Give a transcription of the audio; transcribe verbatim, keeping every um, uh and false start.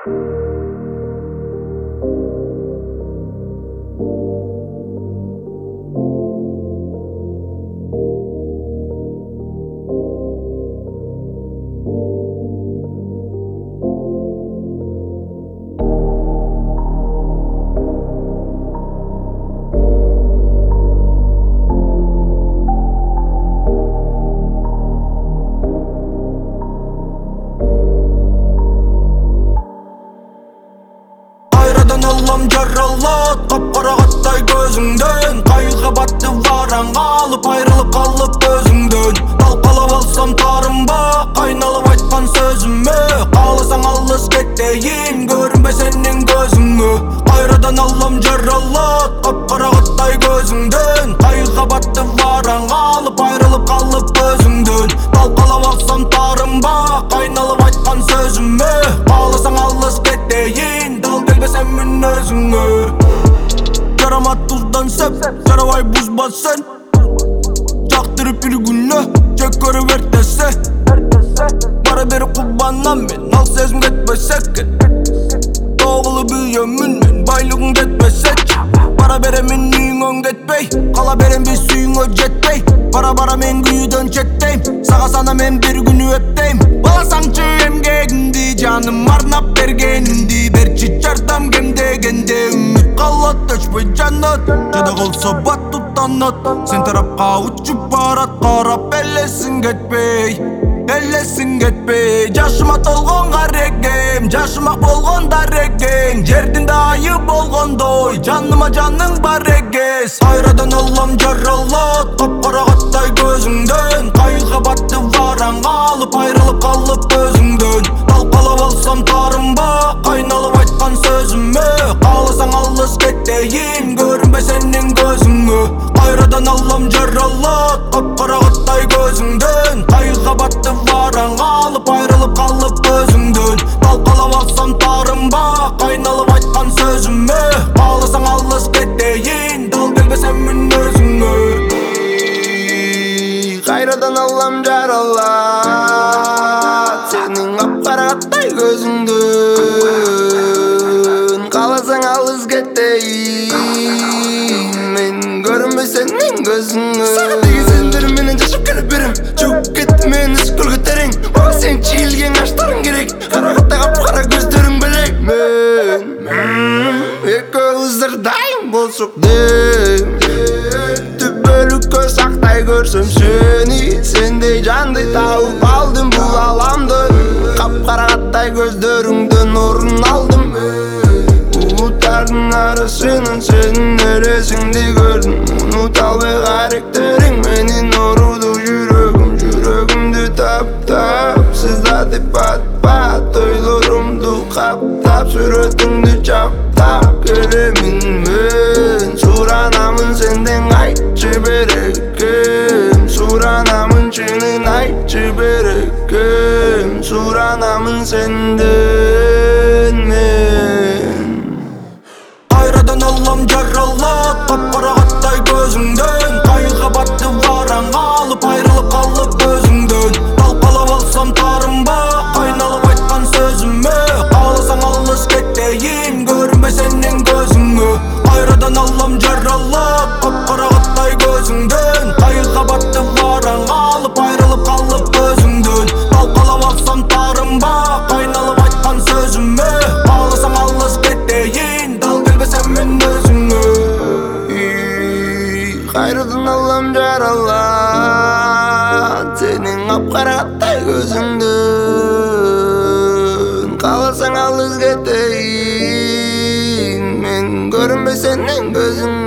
Аллам жаралат, қап-қарағаттай көзіңден. Қайғы батты вараң алып, айрылып қалып өзіңден. Талқалап алсам тарынба, қайналып айтқан сөзіме. Қаласаң алыс кетейін, көрінбе сенің көзіңе. Қайрадан аллам жаралат, қап-қарағаттай көзіңден. Қайғы батты вараң алып, айрылып қалып өзіңден. Талқалап алсам тарынба, қайналып айтқан сөзіме. Қаласаң алыс кетейін, дал келбесем мен өзіңе. Жарама тұздан сеп, жарабай бұзба сен. Жақтырып бір күні, жек көріп ертесе. Бара бері құбанам мен, ал сезім кетпесе кен. Тоғылы бүйемін мен, байлығың кетпесе. Бара бере мен үйіңен кетпей, қала берем біз сүйіңе жетпей. Бара-бара мен күйіден четтейм, саға сана мен бір күні өттейм. Баласаңчы емгегіңді, жаным арнап бергеніңді. Берчі жардам кемдегенде, үміт қалат өшпей жанат. Жада қолса бат тұтанат, сен тарапқа ұчып барат. Қарап әлесің кетпей, әлесің кетпей. Жашыма толған қарекем, жашымақ болған дарекең. Жердінде айы болғандой, жаныма жаның бар егес. Қайрадан аллам жаралат, қап-қарағаттай көзіңден. Қайғы батты вараң алып, айрылып қалып өзіңден. Талқалап алсам тарынба, қайналып айтқан сөзіме. Қаласаң алыс кетейін, көрінбе сенің көзіңе. Қайрадан аллам жаралат, қап-қарағаттай көзіңден. Қайғы батты вараң алып, айрылып қалып өзіңден. Талқалап алсам тарынба, қайналып айтқан сөзіме. Қаласаң алыс кетейін, дал келбесем мен өзіңе. Қайрадан аллам жаралат, сенің ап-қарағаттай көзіңден. Қаласаң алыс кетейін, мен көрінбей сенің көзіңе. Саған деген сендер менен жашып келіп берем. Жоқ кетті мен үскіл көтерең, оға сен чиілген аштарың керек. Қарағаттай қап-қара көздерің білек. Мен екі дайым болсық дейм, түбөлікке сақтай көрсем сені. Сендей жанды тауып алдым бұл аламды, қап-қарағаттай көздеріңден орын алдым. Ұлттардың арасынан сенің өресіңді көрдім. Ұмыта албай қаректерің менің оруды жүрегім. Жүрегімді таптап, сызда деп бат-бат. Ойларымды қаптап, суретіңді чаптап келемін мен. Суранамын сенден айтшы берекем, суранамын шынын айтшы берекем. Суранамын сенден мен. Қайрадан аллам жаралат, қап-қарағаттай көзіңден. Қайғы батты вараң алып, айрылып қалып өзіңден. Талқалап алсам тарынба, қайналып айтқан сөзіме. Қаласаң алыс кетейін, көрінбе сенің көзіңе. Қайрадан аллам жаралат, қап-қарағаттай көзіңден. Қайғы батты вараң алып, айрылып қалып өзіңден. Талқалап алсам тарынба, қайналып айтқан сөзіме. Қаласаң алыс кетейін, дал келбесем мен өзіңе. Қайрадан аллам жаралат, сенің ап-қарағаттай көзіңден. Қаласаң алыс кетейін, мен көрінбей сенің көзіңе.